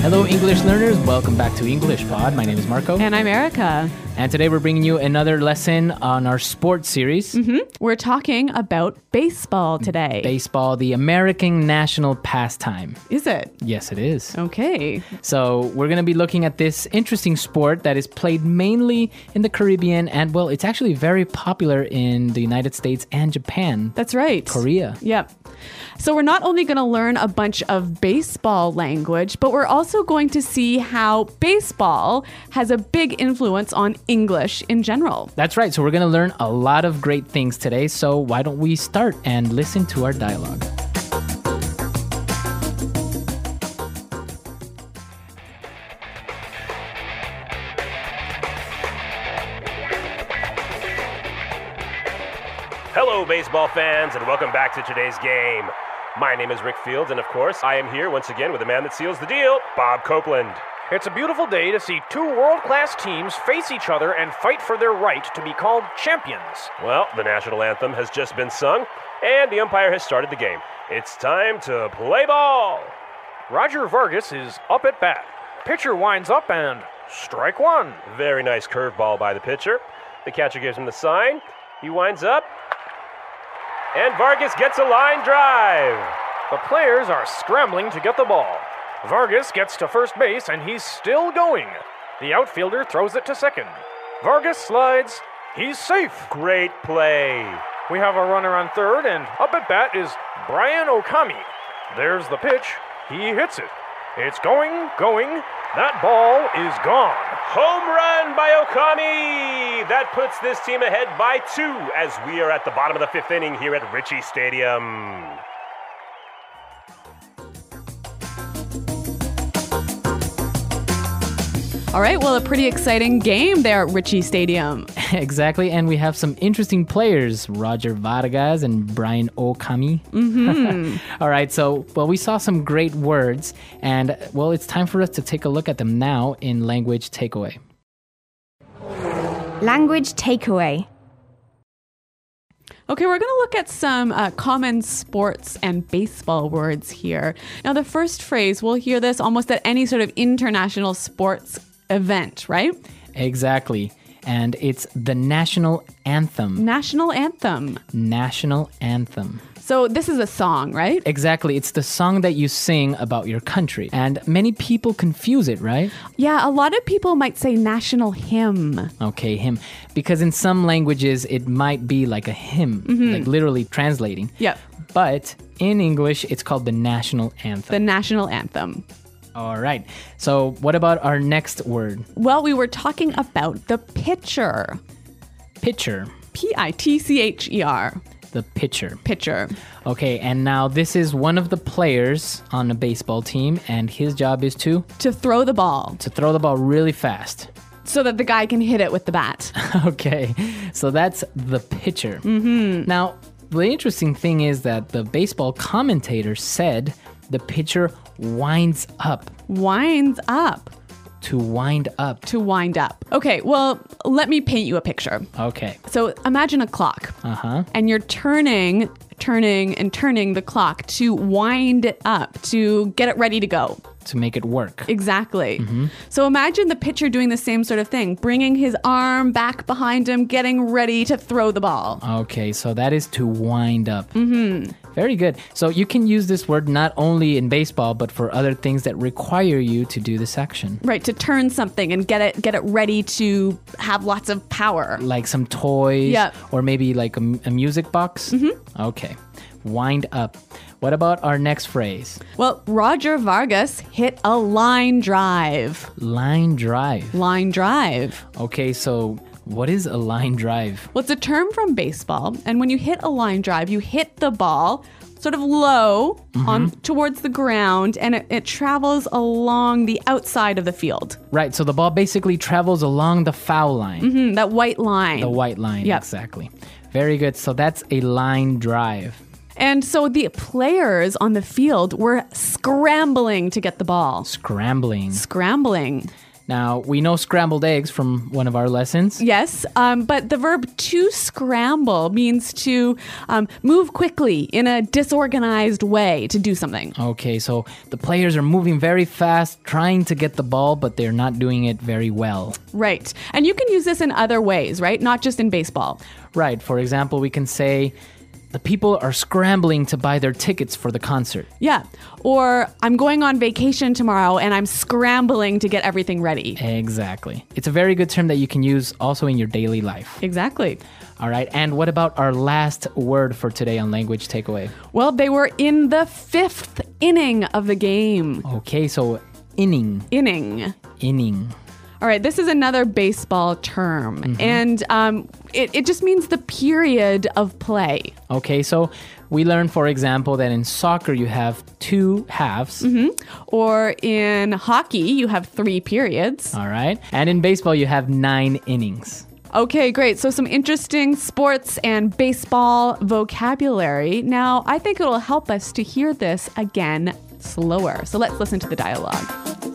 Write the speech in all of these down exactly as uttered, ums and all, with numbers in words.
Hello, English learners. Welcome back to English Pod. My name is Marco. And I'm Erica. And today we're bringing you another lesson on our sports series. Mm-hmm. We're talking about baseball today. Baseball, the American national pastime. Is it? Yes, it is. Okay. So we're going to be looking at this interesting sport that is played mainly in the Caribbean. And, well, it's actually very popular in the United States and Japan. That's right. Korea. Yep. So we're not only going to learn a bunch of baseball language, but we're also going to see how baseball has a big influence on English in general. That's right. So we're going to learn a lot of great things today. So why don't we start and listen to our dialogue? Hello, baseball fans, and welcome back to today's game. My name is Rick Fields, and of course, I am here once again with the man that seals the deal, Bob Copeland. It's a beautiful day to see two world-class teams face each other and fight for their right to be called champions. Well, the national anthem has just been sung, and the umpire has started the game. It's time to play ball. Roger Vargas is up at bat. Pitcher winds up and strike one. Very nice curveball by the pitcher. The catcher gives him the sign. He winds up, and Vargas gets a line drive. The players are scrambling to get the ball. Vargas gets to first base, and he's still going. The outfielder throws it to second. Vargas slides. He's safe. Great play. We have a runner on third, and up at bat is Brian Okami. There's the pitch. He hits it. It's going, going. That ball is gone. Home run by Okami. That puts this team ahead by two as we are at the bottom of the fifth inning here at Ritchie Stadium. All right, well, a pretty exciting game there at Ritchie Stadium. Exactly, and we have some interesting players, Roger Vargas and Brian Okami. Mm-hmm. All right, so, well, we saw some great words, and, well, it's time for us to take a look at them now in Language Takeaway. Language takeaway. Okay, we're going to look at some uh, common sports and baseball words here. Now, the first phrase, we'll hear this almost at any sort of international sports event, right? Exactly. And it's the national anthem. National anthem. National anthem. So this is a song, right? Exactly. It's the song that you sing about your country. And many people confuse it, right? Yeah, a lot of people might say national hymn. Okay, hymn. Because in some languages, it might be like a hymn, mm-hmm. like literally translating. Yep. But in English, it's called the national anthem. The national anthem. All right. So what about our next word? Well, we were talking about the pitcher. Pitcher. P I T C H E R. The pitcher. Pitcher. Okay, and now this is one of the players on a baseball team, and his job is to? To throw the ball. To throw the ball really fast. So that the guy can hit it with the bat. Okay, so that's the pitcher. Mm-hmm. Now, the interesting thing is that the baseball commentator said the pitcher winds up. Winds up. To wind up. To wind up. Okay, well, let me paint you a picture. Okay. So imagine a clock. Uh-huh. And you're turning, turning, and turning the clock to wind it up, to get it ready to go. To make it work. Exactly. Mm-hmm. So imagine the pitcher doing the same sort of thing, bringing his arm back behind him, getting ready to throw the ball. Okay, so that is to wind up. Mm-hmm. Very good. So you can use this word not only in baseball, but for other things that require you to do this action. Right, to turn something and get it get it ready to have lots of power. Like some toys, Yep. or maybe like a, a music box. Mm-hmm. Okay, wind up. What about our next phrase? Well, Roger Vargas hit a line drive. Line drive. Line drive. Okay, so what is a line drive? Well, it's a term from baseball, and when you hit a line drive, you hit the ball sort of low mm-hmm. on towards the ground, and it, it travels along the outside of the field. Right, so the ball basically travels along the foul line. Mm-hmm, that white line. The white line, Yep. exactly. Very good. So that's a line drive. And so the players on the field were scrambling to get the ball. Scrambling. Scrambling. Now, we know scrambled eggs from one of our lessons. Yes, um, but the verb to scramble means to um, move quickly in a disorganized way to do something. Okay, so the players are moving very fast, trying to get the ball, but they're not doing it very well. Right. And you can use this in other ways, right? Not just in baseball. Right. For example, we can say, the people are scrambling to buy their tickets for the concert. Yeah. Or I'm going on vacation tomorrow and I'm scrambling to get everything ready. Exactly. It's a very good term that you can use also in your daily life. Exactly. All right. And what about our last word for today on Language Takeaway? Well, they were in the fifth inning of the game. Okay, so inning. Inning. Inning. All right, this is another baseball term, mm-hmm. and um, it, it just means the period of play. Okay, so we learned, for example, that in soccer you have two halves. Mm-hmm. Or in hockey, you have three periods. All right, and in baseball you have nine innings. Okay, great. So some interesting sports and baseball vocabulary. Now, I think it'll help us to hear this again slower. So let's listen to the dialogue.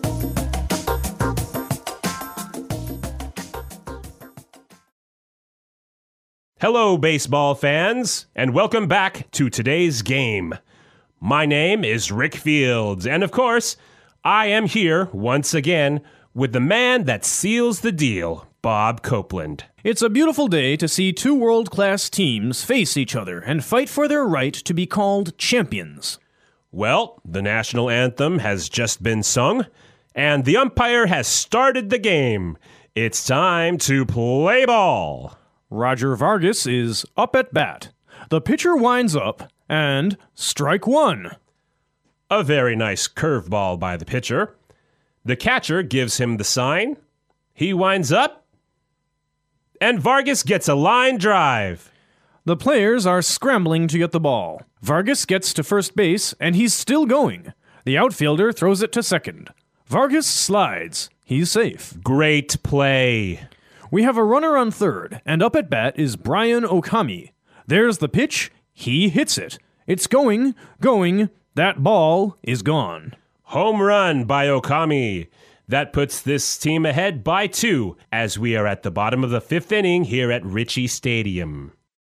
Hello, baseball fans, and welcome back to today's game. My name is Rick Fields, and of course, I am here once again with the man that seals the deal, Bob Copeland. It's a beautiful day to see two world-class teams face each other and fight for their right to be called champions. Well, the national anthem has just been sung, and the umpire has started the game. It's time to play ball. Roger Vargas is up at bat. The pitcher winds up, and strike one. A very nice curveball by the pitcher. The catcher gives him the sign. He winds up, and Vargas gets a line drive. The players are scrambling to get the ball. Vargas gets to first base, and he's still going. The outfielder throws it to second. Vargas slides. He's safe. Great play. We have a runner on third, and up at bat is Brian Okami. There's the pitch. He hits it. It's going, going. That ball is gone. Home run by Okami. That puts this team ahead by two as we are at the bottom of the fifth inning here at Ritchie Stadium.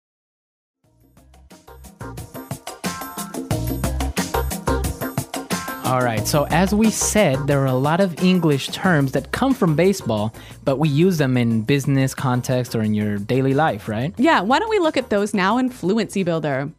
All right, so as we said, there are a lot of English terms that come from baseball, but we use them in business context or in your daily life, right? Yeah, why don't we look at those now in Fluency Builder?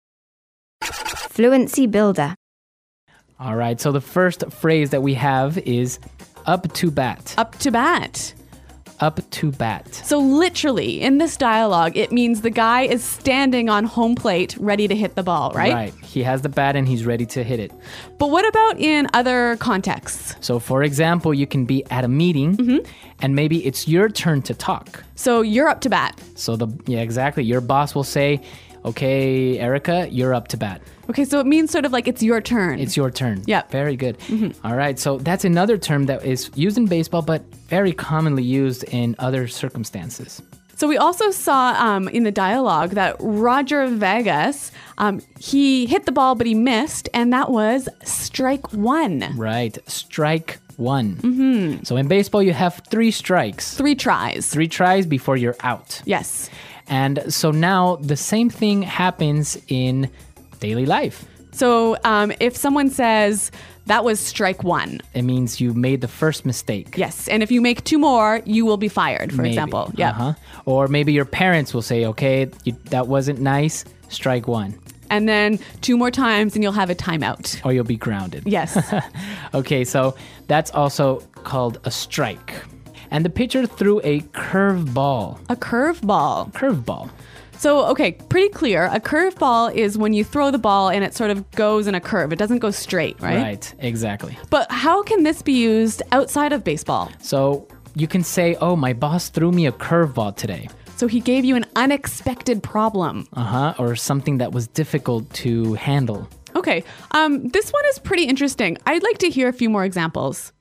Fluency Builder. All right, so the first phrase that we have is up to bat. Up to bat. Up to bat. So literally, in this dialogue, it means the guy is standing on home plate ready to hit the ball, right? Right. He has the bat and he's ready to hit it. But what about in other contexts? So for example, you can be at a meeting mm-hmm. and maybe it's your turn to talk. So you're up to bat. So the yeah, exactly. Your boss will say, okay, Erica, you're up to bat. Okay, so it means sort of like it's your turn. It's your turn. Yeah. Very good. Mm-hmm. All right, so that's another term that is used in baseball, but very commonly used in other circumstances. So we also saw um, in the dialogue that Roger Vegas, um, he hit the ball, but he missed, and that was strike one. Right, strike one. Mm-hmm. So in baseball, you have three strikes. Three tries. Three tries before you're out. Yes. And so now the same thing happens in daily life. So um, if someone says, that was strike one. It means you made the first mistake. Yes, and if you make two more, you will be fired, for maybe. example. Yeah. Uh-huh. Or maybe your parents will say, okay, you, that wasn't nice, strike one. And then two more times and you'll have a timeout. Or you'll be grounded. Yes. Okay, so that's also called a strike. And the pitcher threw a curveball. A curveball. Curveball. So, okay, pretty clear. A curveball is when you throw the ball and it sort of goes in a curve. It doesn't go straight, right? Right, exactly. But how can this be used outside of baseball? So you can say, oh, my boss threw me a curveball today. So he gave you an unexpected problem. Uh-huh, or something that was difficult to handle. Okay, um, this one is pretty interesting. I'd like to hear a few more examples.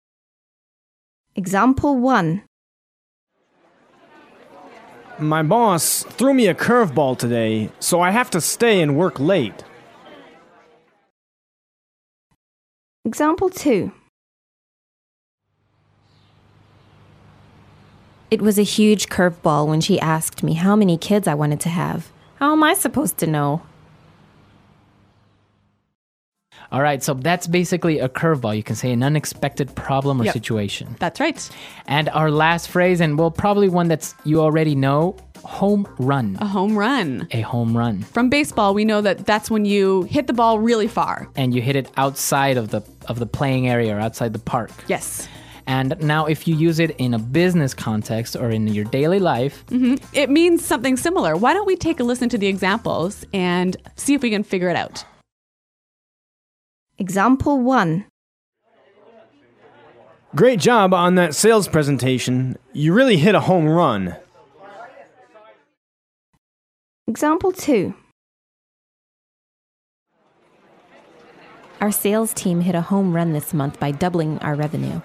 Example one. My boss threw me a curveball today, so I have to stay and work late. Example two. It was a huge curveball when she asked me how many kids I wanted to have. How am I supposed to know? All right, so that's basically a curveball. You can say an unexpected problem or Yep. situation. That's right. And our last phrase, and well, probably one that's you already know, home run. A home run. A home run. From baseball, we know that that's when you hit the ball really far. And you hit it outside of the of the playing area or outside the park. Yes. And now if you use it in a business context or in your daily life, It means something similar. Why don't we take a listen to the examples and see if we can figure it out? Example one. Great job on that sales presentation. You really hit a home run. Example two. Our sales team hit a home run this month by doubling our revenue.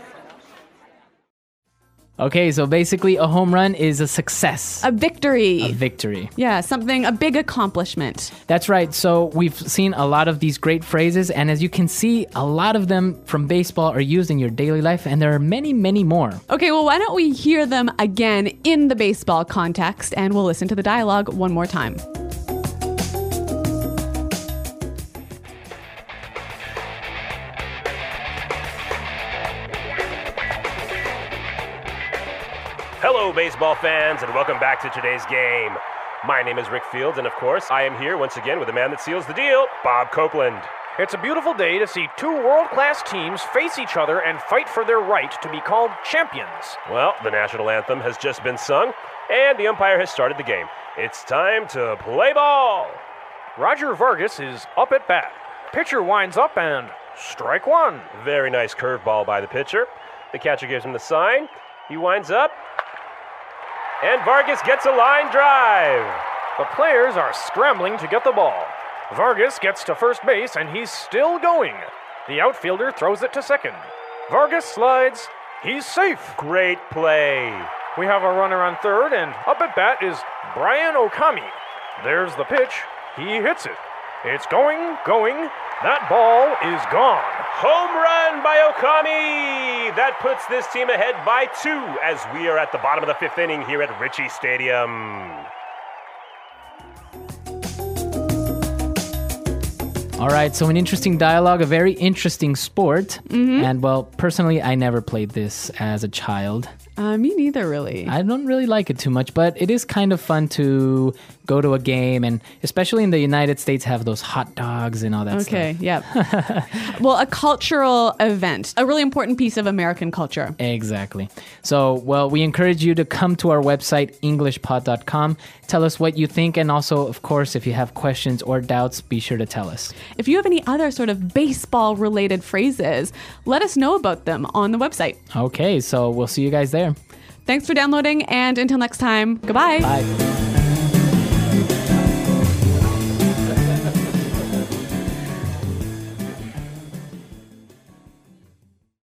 okay, so basically a home run is a success, A victory. a victory. yeah, something, a big accomplishment. That's right. So we've seen a lot of these great phrases, and as you can see, a lot of them from baseball are used in your daily life, and there are many, many more. Okay, well, why don't we hear them again in the baseball context, and we'll listen to the dialogue one more time. Hello, baseball fans, and welcome back to today's game. My name is Rick Fields, and of course, I am here once again with the man that seals the deal, Bob Copeland. It's a beautiful day to see two world-class teams face each other and fight for their right to be called champions. Well, the national anthem has just been sung, and the umpire has started the game. It's time to play ball. Roger Vargas is up at bat. Pitcher winds up and strike one. Very nice curveball by the pitcher. The catcher gives him the sign. He winds up, and Vargas gets a line drive. The players are scrambling to get the ball. Vargas gets to first base and he's still going. The outfielder throws it to second. Vargas slides. He's safe. Great play. We have a runner on third, and up at bat is Brian Okami. There's the pitch. He hits it. It's going, going. That ball is gone. Home run by Okami! That puts this team ahead by two as we are at the bottom of the fifth inning here at Ritchie Stadium. All right, so an interesting dialogue, a very interesting sport. And well, personally, I never played this as a child. Uh, me neither, really. I don't really like it too much, but it is kind of fun to go to a game, and especially in the United States, have those hot dogs and all that stuff. Okay, yep. Well, a cultural event, a really important piece of American culture. Exactly. So, well, we encourage you to come to our website, english pod dot com. Tell us what you think, and also, of course, if you have questions or doubts, be sure to tell us. If you have any other sort of baseball-related phrases, let us know about them on the website. Okay, so we'll see you guys there. Thanks for downloading, and until next time, goodbye. Bye.